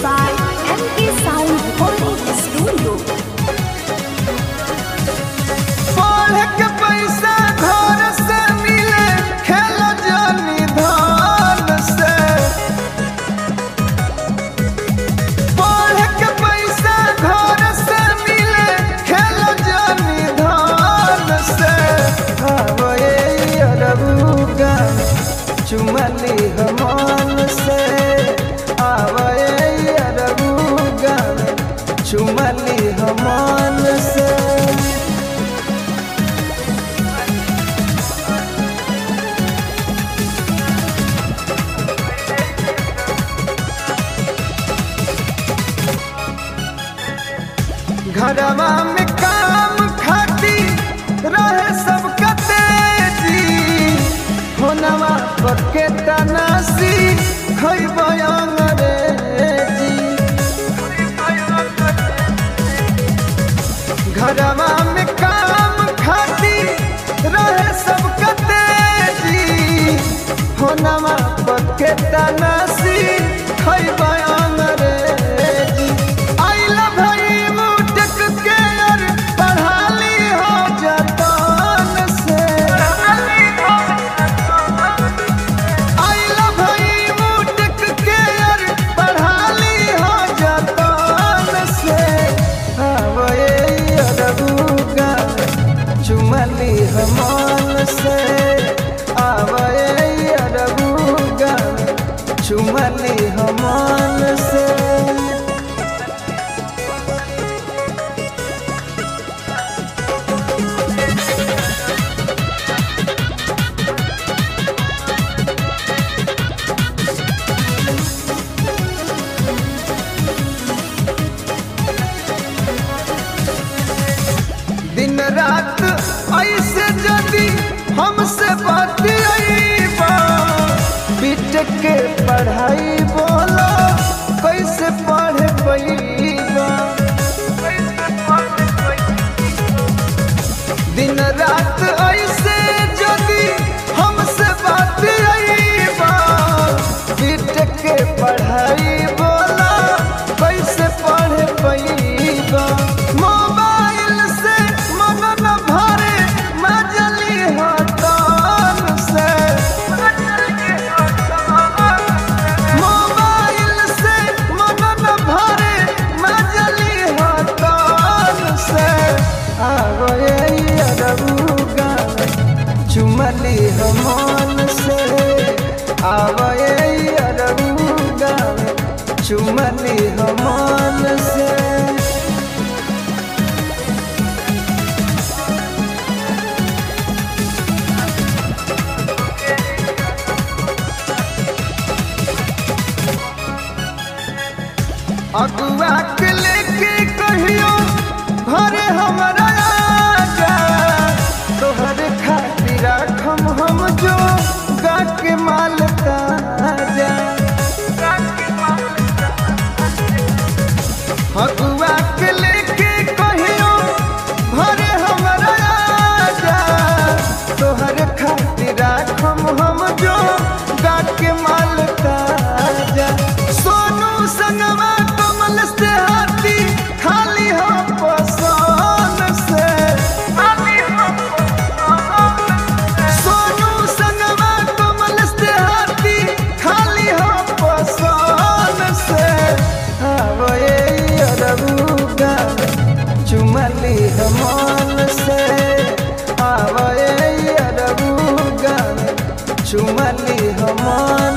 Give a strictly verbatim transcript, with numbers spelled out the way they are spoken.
by M K Sound Recording Studio. पढ़ के पैसा घर से मिले, खेलो जानी धन से। पढ़ के पैसा घर से मिले, खेलो जानी धन से। हवे अरबुगा चुमली हमन से, आवे अरबुगा चुमली हमन से। घरवा में काम खाती रहे सबका तेजी, होनवा पर के तनासी खइब अंग्रेजी। घरवा में काम खाती रहे सबका तेजी, होनवा पर के तनासी खइब अंग्रेजी। आई लव यू के यार पढ़ाली हो जतन से। आई लव यू के यार पढ़ाली हो जतन से। आवे अरबुगा चुमली हमन से, आवे अरबुगा चुमली हमन से। दिन रात ऐसे जदी हमसे बतियाइबा, बीटेक के पढ़ाई बोलो कैसे पढ़ पैबा। दिन रात ऐसे जदी हमसे बतियाइबा, बीटेक के पढ़ाई बोलो कैसे पढ़ पैबा। मोबाइल से मन न भरे मजली हतन से। मोबाइल से मन न भरे मजली हतन से। आवे अरबुगा चुमली हमन से, आवे अरबुगा चुमली हमन से। अगुआ के लेके कहियो घरे हमरा आजा, तोहरे खातिर राखम हम जो गा के माल ताजा। अगुआ के लेके कहियो घरे हमरा आजा, तोहरे खातिर राखम हम जो गा के माल ताजा। सोनू संगवा कमल से हाथी खाली हो पसंद से। सोनू संगवा कमल से हाथी खाली हो पसंद से। आवे अरबुगा चुमली हमन से, आवे अरबुगा चुमली हमन